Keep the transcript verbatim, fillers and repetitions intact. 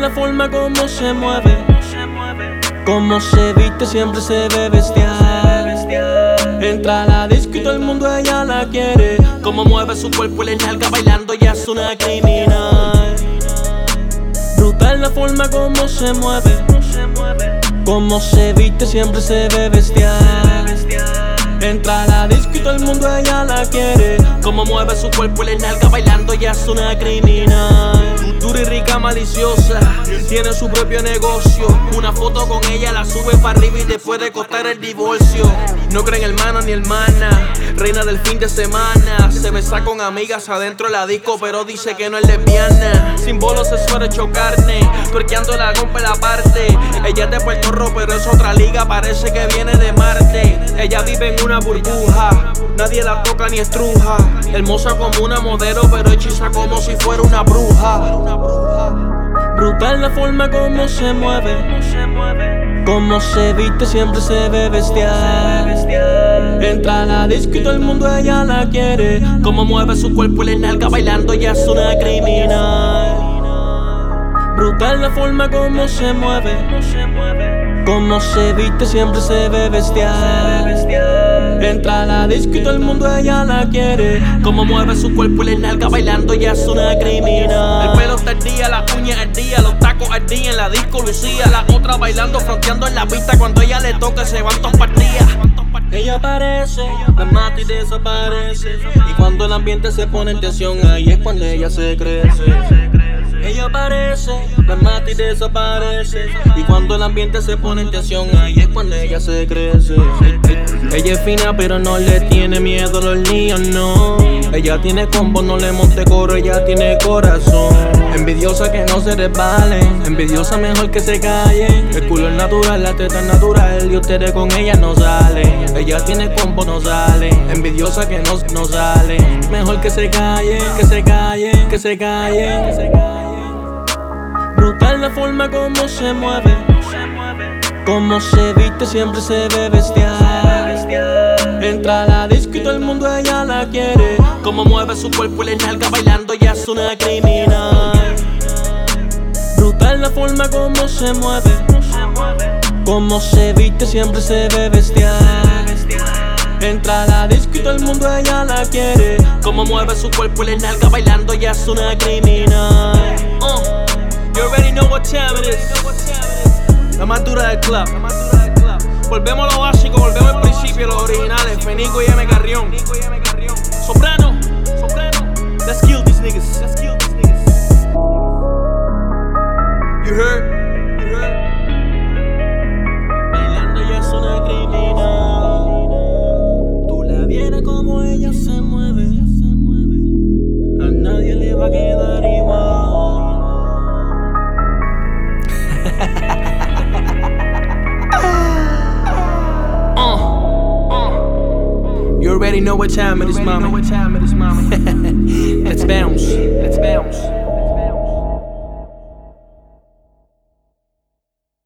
la forma como se mueve, como se viste, siempre se ve bestial. Entra a la disco y todo el mundo ella la quiere. Como mueve su cuerpo y la nalga bailando, ya es una criminal. Brutal la forma como se mueve, como se viste, siempre se ve bestial. Entra a la disco y todo el mundo ella la quiere. Como mueve su cuerpo y la nalga bailando, ya es una criminal. Dura y rica, maliciosa, tiene su propio negocio. Una foto con ella la sube para arriba y después de costar el divorcio. No creen hermana ni hermana, reina del fin de semana. Se besa con amigas adentro de la disco, pero dice que no es lesbiana. Sin bolos se suele hecho carne, tuerqueando la rompe la parte. Ella es de Puerto Rico, pero es otra liga, parece que viene de Marte. Ella vive en una burbuja, nadie la toca ni estruja. Hermosa como una modelo, pero hechiza como si fuera una bruja. Brutal la forma como se mueve, como se viste, siempre se ve bestial. Entra a la disco y todo el mundo ella la quiere. Como mueve su cuerpo y la nalga bailando, ya es una criminal. Brutal la forma como se mueve, como se viste, siempre se ve bestial. Entra a la disco y todo el mundo ella la quiere. Como mueve su cuerpo y la nalga bailando, ya es una criminal. El pelo está al día, las uñas al día, los tacos al día. En la disco lucía, la otra bailando, fronteando en la pista. Cuando ella le toca se van dos partidas. Ella aparece, me mata y desaparece. Y cuando el ambiente se pone en tensión, ahí es cuando ella se crece. Ella aparece, me mata y desaparece. Y cuando el ambiente se pone en tensión, ahí es cuando ella se crece. Ella es fina pero no le tiene miedo a los niños, no. Ella tiene combo, no le monte coro, ella tiene corazón. Envidiosa que no se resbalen, envidiosa mejor que se callen. El culo es natural, la teta es natural y ustedes con ella no salen. Ella tiene combo, no sale. Envidiosa que no, no sale. Mejor que se callen, que se callen, que se callen, que se callen. Brutal la forma como se mueve, como se viste, siempre se ve bestial. Entra a la disco y todo el mundo ella la quiere. Como mueve su cuerpo y la nalga bailando, ya es una criminal. Brutal la forma como se mueve, como se viste, siempre se ve bestial. Entra a la disco y todo el mundo ella la quiere. Como mueve su cuerpo y la nalga bailando, ya es una criminal. uh. You already know what time it is. La más dura del club. Volvemos a lo básico, volvemos al principio, los originales. Fenico y M. Carrión. Soprano, soprano. Let's kill these niggas. Let's kill these niggas. You heard? You heard? Bailando ya es una criminal. Tú la vieras como ella se mueve. A nadie le va a quedar igual. You already know what time it is, mama. Let's bounce. Let's bounce.